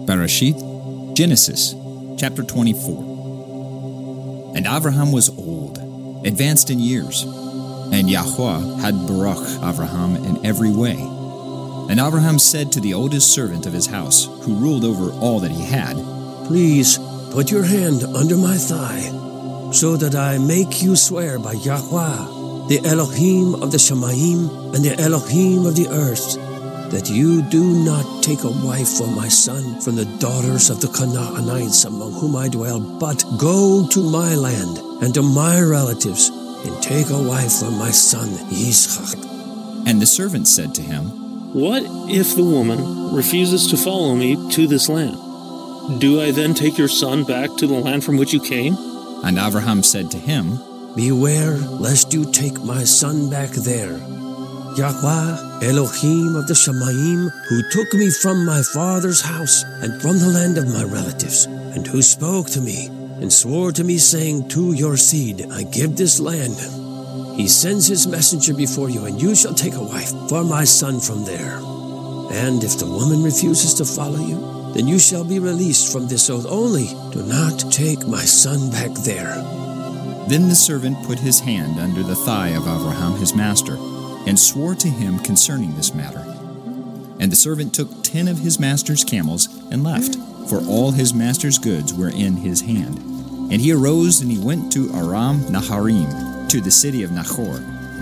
Bereshit, Genesis, chapter 24. And Avraham was old, advanced in years, and Yahweh had baruch Avraham in every way. And Avraham said to the oldest servant of his house, who ruled over all that he had, Please put your hand under my thigh, so that I make you swear by Yahweh, the Elohim of the Shamayim and the Elohim of the earth, that you do not take a wife for my son from the daughters of the Canaanites among whom I dwell, but go to my land and to my relatives, and take a wife for my son Yitzchak. And the servant said to him, What if the woman refuses to follow me to this land? Do I then take your son back to the land from which you came? And Avraham said to him, Beware lest you take my son back there. Yahweh, Elohim of the Shamayim, who took me from my father's house and from the land of my relatives, and who spoke to me and swore to me, saying, To your seed I give this land. He sends his messenger before you, and you shall take a wife for my son from there. And if the woman refuses to follow you, then you shall be released from this oath. Only do not take my son back there. Then the servant put his hand under the thigh of Avraham his master, and swore to him concerning this matter. And the servant took 10 of his master's camels and left, for all his master's goods were in his hand. And he arose and he went to Aram Naharim, to the city of Nahor.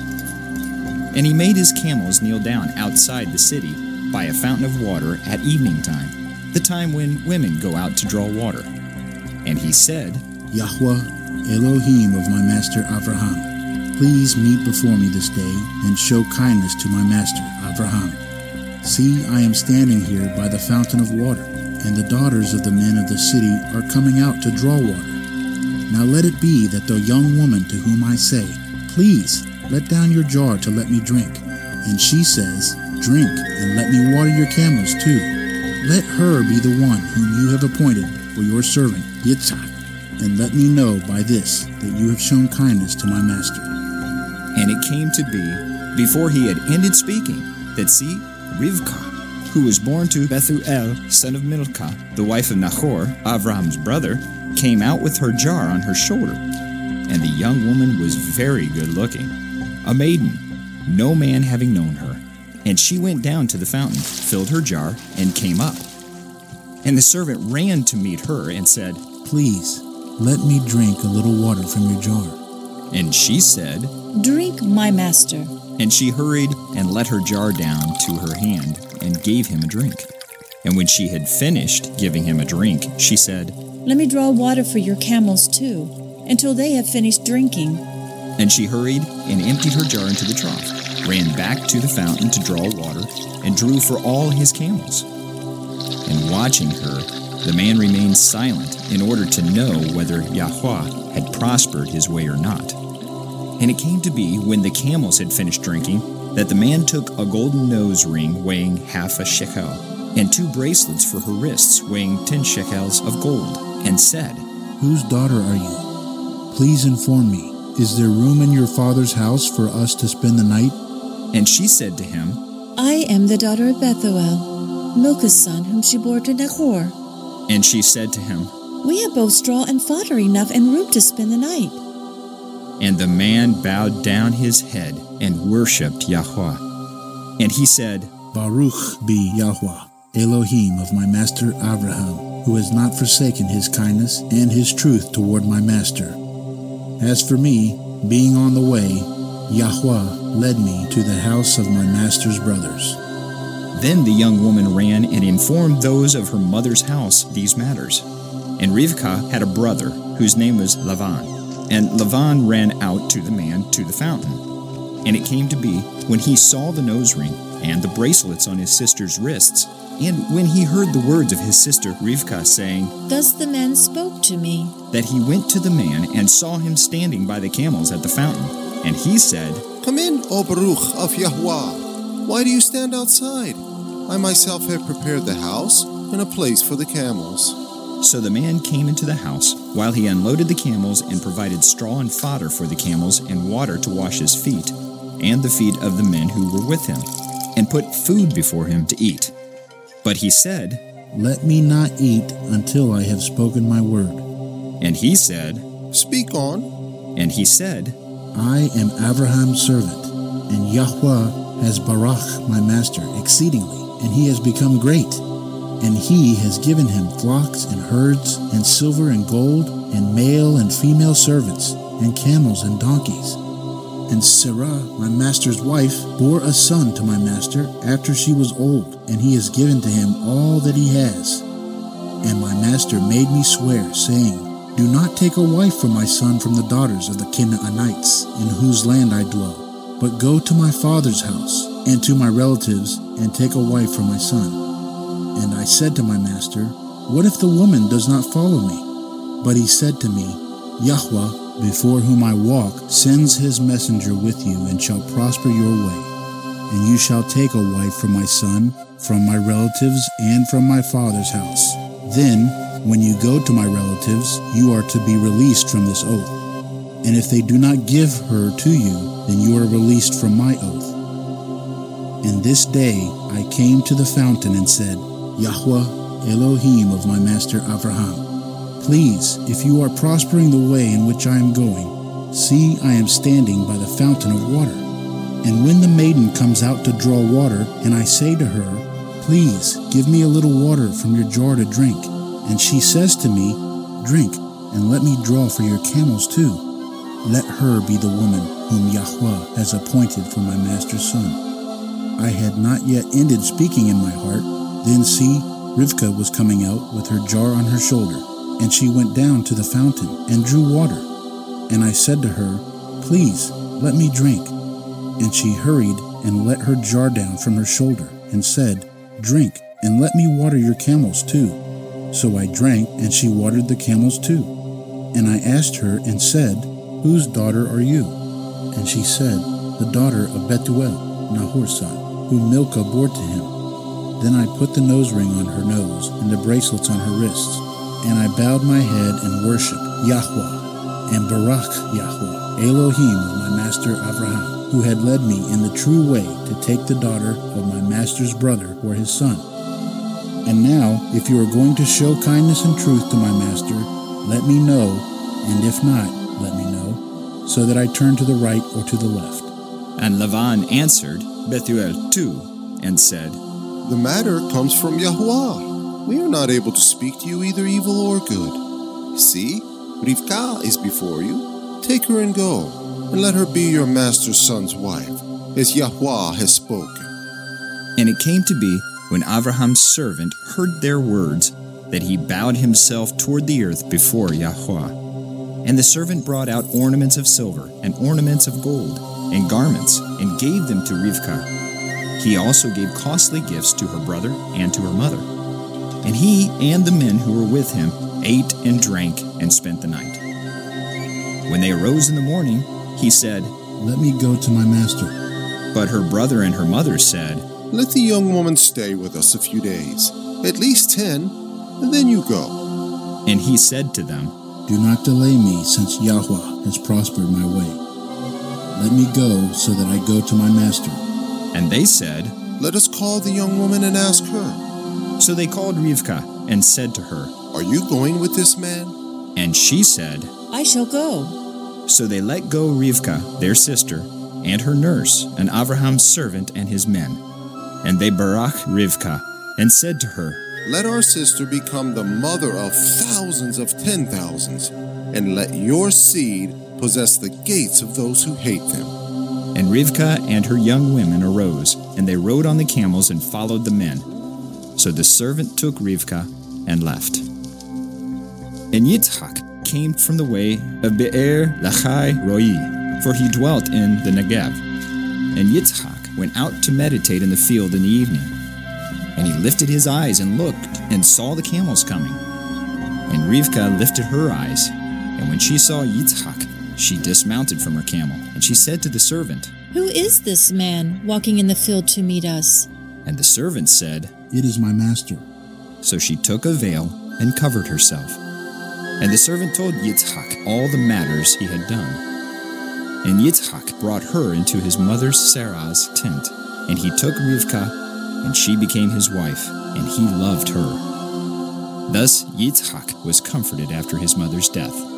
And he made his camels kneel down outside the city by a fountain of water at evening time, the time when women go out to draw water. And he said, Yahweh, Elohim of my master Avraham, please meet before me this day, and show kindness to my master Avraham. See, I am standing here by the fountain of water, and the daughters of the men of the city are coming out to draw water. Now let it be that the young woman to whom I say, Please, let down your jar to let me drink, and she says, Drink, and let me water your camels too. Let her be the one whom you have appointed for your servant Yitzhak, and let me know by this that you have shown kindness to my master. And it came to be, before he had ended speaking, that see, Rivkah, who was born to Bethuel, son of Milcah, the wife of Nahor, Avraham's brother, came out with her jar on her shoulder. And the young woman was very good looking, a maiden, no man having known her. And she went down to the fountain, filled her jar, and came up. And the servant ran to meet her and said, Please, let me drink a little water from your jar. And she said, Drink, my master. And she hurried and let her jar down to her hand and gave him a drink. And when she had finished giving him a drink, she said, Let me draw water for your camels too, until they have finished drinking. And she hurried and emptied her jar into the trough, ran back to the fountain to draw water, and drew for all his camels. And watching her, the man remained silent in order to know whether Yahweh had prospered his way or not. And it came to be, when the camels had finished drinking, that the man took a golden nose ring weighing half a shekel, and 2 bracelets for her wrists weighing 10 shekels of gold, and said, Whose daughter are you? Please inform me. Is there room in your father's house for us to spend the night? And she said to him, I am the daughter of Bethuel, Milcah's son, whom she bore to Nahor. And she said to him, We have both straw and fodder enough and room to spend the night. And the man bowed down his head and worshipped Yahweh. And he said, Baruch be Yahweh, Elohim of my master Avraham, who has not forsaken his kindness and his truth toward my master. As for me, being on the way, Yahweh led me to the house of my master's brothers. Then the young woman ran and informed those of her mother's house these matters. And Rivkah had a brother whose name was Lavan. And Lavan ran out to the man to the fountain. And it came to be, when he saw the nose ring and the bracelets on his sister's wrists, and when he heard the words of his sister Rivkah saying, Thus the man spoke to me, that he went to the man and saw him standing by the camels at the fountain. And he said, Come in, O Baruch of Yahweh. Why do you stand outside? I myself have prepared the house and a place for the camels. So the man came into the house, while he unloaded the camels and provided straw and fodder for the camels and water to wash his feet, and the feet of the men who were with him, and put food before him to eat. But he said, let me not eat until I have spoken my word. And he said, Speak on. and he said, I am Abraham's servant, and Yahweh has baraked my master exceedingly, and he has become great. And he has given him flocks and herds, and silver and gold, and male and female servants, and camels and donkeys. And Sarah, my master's wife, bore a son to my master after she was old, and he has given to him all that he has. And my master made me swear, saying, Do not take a wife for my son from the daughters of the Canaanites, in whose land I dwell, but go to my father's house, and to my relatives, and take a wife for my son. And I said to my master, What if the woman does not follow me? But he said to me, Yahweh, before whom I walk, sends his messenger with you, and shall prosper your way. And you shall take a wife for my son, from my relatives, and from my father's house. Then, when you go to my relatives, you are to be released from this oath. And if they do not give her to you, then you are released from my oath. And this day I came to the fountain and said, Yahweh, Elohim of my master Abraham, please, if you are prospering the way in which I am going, see, I am standing by the fountain of water. And when the maiden comes out to draw water, and I say to her, Please, give me a little water from your jar to drink, and she says to me, Drink, and let me draw for your camels too. Let her be the woman whom Yahweh has appointed for my master's son. I had not yet ended speaking in my heart. Then see, Rivkah was coming out with her jar on her shoulder, and she went down to the fountain and drew water. And I said to her, Please, let me drink. And she hurried and let her jar down from her shoulder, and said, Drink, and let me water your camels too. So I drank, and she watered the camels too. And I asked her and said, Whose daughter are you? And she said, The daughter of Bethuel, Nahor's son, whom Milcah bore to him. Then I put the nose ring on her nose, and the bracelets on her wrists. And I bowed my head and worshipped Yahweh, and Barak Yahweh, Elohim of my master Abraham, who had led me in the true way to take the daughter of my master's brother for his son. And now, if you are going to show kindness and truth to my master, let me know, and if not, let me know, so that I turn to the right or to the left. And Lavan answered Bethuel too, and said, The matter comes from Yahweh. We are not able to speak to you either evil or good. See, Rivkah is before you. Take her and go, and let her be your master's son's wife, as Yahweh has spoken. And it came to be, when Abraham's servant heard their words, that he bowed himself toward the earth before Yahweh. And the servant brought out ornaments of silver, and ornaments of gold, and garments, and gave them to Rivkah. He also gave costly gifts to her brother and to her mother. And he and the men who were with him ate and drank and spent the night. When they arose in the morning, he said, Let me go to my master. But her brother and her mother said, Let the young woman stay with us a few days, at least 10, and then you go. And he said to them, Do not delay me, since Yahweh has prospered my way. Let me go, so that I go to my master. And they said, Let us call the young woman and ask her. So they called Rivkah and said to her, Are you going with this man? And she said, I shall go. So they let go Rivkah, their sister, and her nurse, and Abraham's servant and his men. And they baraked Rivkah, and said to her, Let our sister become the mother of thousands of 10,000s, and let your seed possess the gates of those who hate them. And Rivkah and her young women arose, and they rode on the camels and followed the men. So the servant took Rivkah and left. And Yitzhak came from the way of Be'er Lachai Roi, for he dwelt in the Negev. And Yitzhak went out to meditate in the field in the evening. And he lifted his eyes and looked, and saw the camels coming. And Rivkah lifted her eyes, and when she saw Yitzhak, she dismounted from her camel, and she said to the servant, Who is this man walking in the field to meet us? And the servant said, It is my master. So she took a veil and covered herself. And the servant told Yitzhak all the matters he had done. And Yitzhak brought her into his mother Sarah's tent, and he took Rivkah, and she became his wife, and he loved her. Thus Yitzhak was comforted after his mother's death.